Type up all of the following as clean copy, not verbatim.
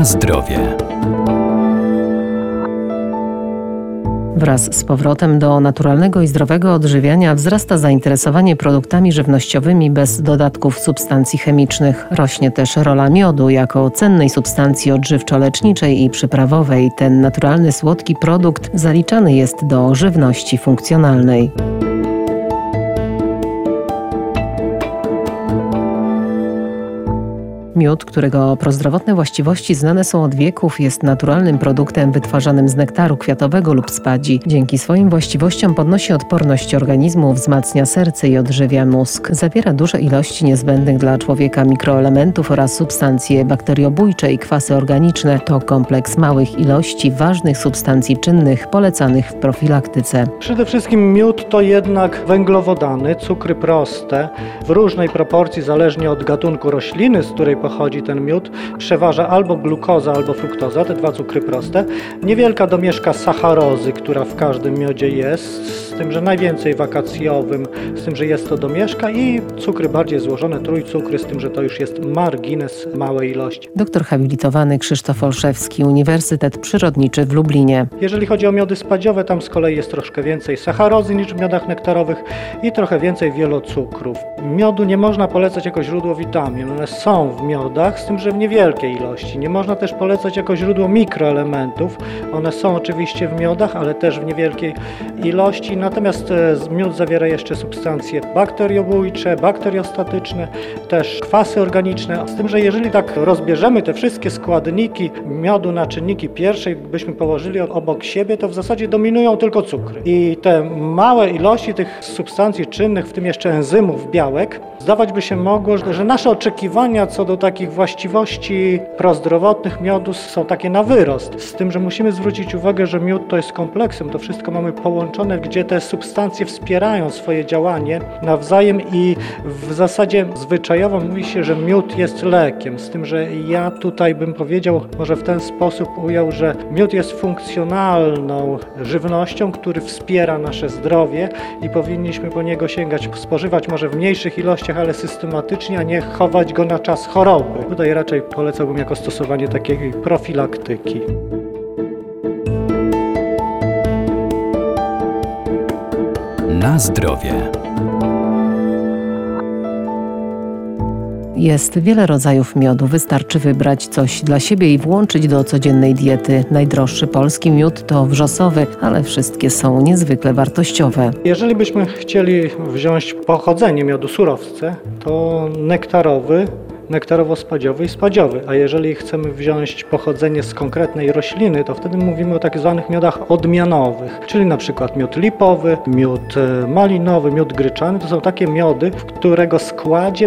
Na zdrowie. Wraz z powrotem do naturalnego i zdrowego odżywiania wzrasta zainteresowanie produktami żywnościowymi bez dodatków substancji chemicznych. Rośnie też rola miodu jako cennej substancji odżywczo-leczniczej i przyprawowej. Ten naturalny, słodki produkt zaliczany jest do żywności funkcjonalnej. Miód, którego prozdrowotne właściwości znane są od wieków, jest naturalnym produktem wytwarzanym z nektaru kwiatowego lub spadzi. Dzięki swoim właściwościom podnosi odporność organizmu, wzmacnia serce i odżywia mózg. Zawiera duże ilości niezbędnych dla człowieka mikroelementów oraz substancje bakteriobójcze i kwasy organiczne. To kompleks małych ilości ważnych substancji czynnych polecanych w profilaktyce. Przede wszystkim miód to jednak węglowodany, cukry proste w różnej proporcji zależnie od gatunku rośliny, z której pochodzi ten miód. Przeważa albo glukoza, albo fruktoza, te dwa cukry proste. Niewielka domieszka sacharozy, która w każdym miodzie jest, z tym, że najwięcej w akacjowym, z tym, że jest to domieszka, i cukry bardziej złożone, trójcukry, z tym, że to już jest margines małej ilości. Doktor habilitowany Krzysztof Olszewski, Uniwersytet Przyrodniczy w Lublinie. Jeżeli chodzi o miody spadziowe, tam z kolei jest troszkę więcej sacharozy niż w miodach nektarowych i trochę więcej wielocukrów. Miodu nie można polecać jako źródło witamin. One są w miodach, z tym, że w niewielkiej ilości. Nie można też polecać jako źródło mikroelementów. One są oczywiście w miodach, ale też w niewielkiej ilości. Natomiast miód zawiera jeszcze substancje bakteriobójcze, bakteriostatyczne, też kwasy organiczne. Z tym, że jeżeli tak rozbierzemy te wszystkie składniki miodu na czynniki pierwsze i byśmy położyli obok siebie, to w zasadzie dominują tylko cukry. I te małe ilości tych substancji czynnych, w tym jeszcze enzymów, białek, zdawać by się mogło, że nasze oczekiwania co do takich właściwości prozdrowotnych miodu są takie na wyrost. Z tym, że musimy zwrócić uwagę, że miód to jest kompleksem, to wszystko mamy połączone, gdzie te substancje wspierają swoje działanie nawzajem i w zasadzie zwyczajowo mówi się, że miód jest lekiem. Z tym, że ja tutaj bym powiedział, może w ten sposób ujął, że miód jest funkcjonalną żywnością, który wspiera nasze zdrowie i powinniśmy po niego sięgać, spożywać może w mniejszych ilościach, ale systematycznie, a nie chować go na czas choroby. Tutaj raczej polecałbym jako stosowanie takiej profilaktyki. Na zdrowie. Jest wiele rodzajów miodu. Wystarczy wybrać coś dla siebie i włączyć do codziennej diety. Najdroższy polski miód to wrzosowy, ale wszystkie są niezwykle wartościowe. Jeżeli byśmy chcieli wziąć pochodzenie miodu, surowce, to nektarowy, nektarowo-spadziowy i spadziowy, a jeżeli chcemy wziąć pochodzenie z konkretnej rośliny, to wtedy mówimy o tak zwanych miodach odmianowych, czyli na przykład miód lipowy, miód malinowy, miód gryczany. To są takie miody, w którego składzie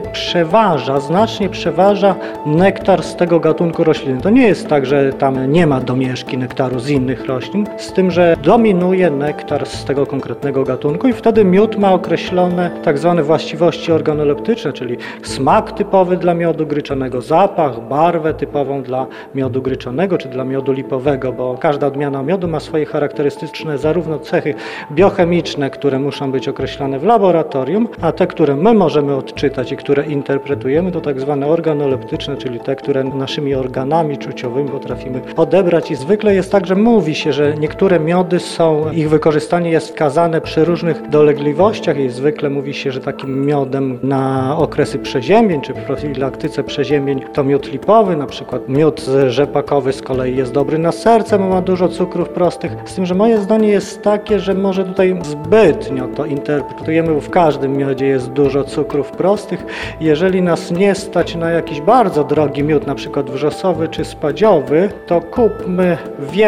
znacznie przeważa nektar z tego gatunku rośliny. To nie jest tak, że tam nie ma domieszki nektaru z innych roślin, z tym, że dominuje nektar z tego konkretnego gatunku i wtedy miód ma określone tak zwane właściwości organoleptyczne, czyli smak typowy dla miodu gryczanego, zapach, barwę typową dla miodu gryczanego czy dla miodu lipowego, bo każda odmiana miodu ma swoje charakterystyczne zarówno cechy biochemiczne, które muszą być określone w laboratorium, a te, które my możemy odczytać i które interpretujemy, to tak zwane organoleptyczne, czyli te, które naszymi organami czuciowymi potrafimy odebrać. I zwykle jest tak, że mówi się, że niektóre miody ich wykorzystanie jest wskazane przy różnych dolegliwościach i zwykle mówi się, że takim miodem na okresy przeziębień czy profilaktyce przeziębień to miód lipowy, na przykład miód rzepakowy z kolei jest dobry na serce, bo ma dużo cukrów prostych. Z tym, że moje zdanie jest takie, że może tutaj zbytnio to interpretujemy, bo w każdym miodzie jest dużo cukrów prostych. Jeżeli nas nie stać na jakiś bardzo drogi miód, na przykład wrzosowy czy spadziowy, to kupmy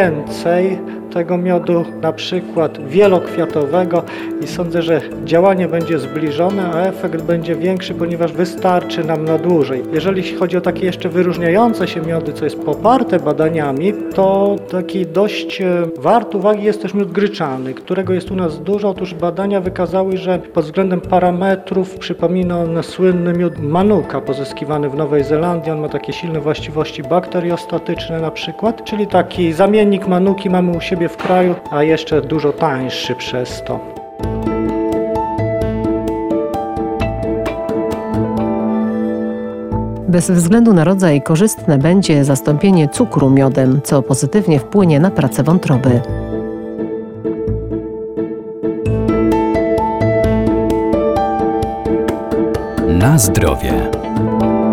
więcej tego miodu, na przykład wielokwiatowego, i sądzę, że działanie będzie zbliżone, a efekt będzie większy, ponieważ wystarczy nam na dłużej. Jeżeli chodzi o takie jeszcze wyróżniające się miody, co jest poparte badaniami, to taki dość wart uwagi jest też miód gryczany, którego jest u nas dużo. Otóż badania wykazały, że pod względem parametrów przypomina on słynny miód Manuka pozyskiwany w Nowej Zelandii. On ma takie silne właściwości bakteriostatyczne na przykład, czyli taki zamiennik Manuki mamy u siebie w kraju, a jeszcze dużo tańszy przez to. Bez względu na rodzaj korzystne będzie zastąpienie cukru miodem, co pozytywnie wpłynie na pracę wątroby. Na zdrowie.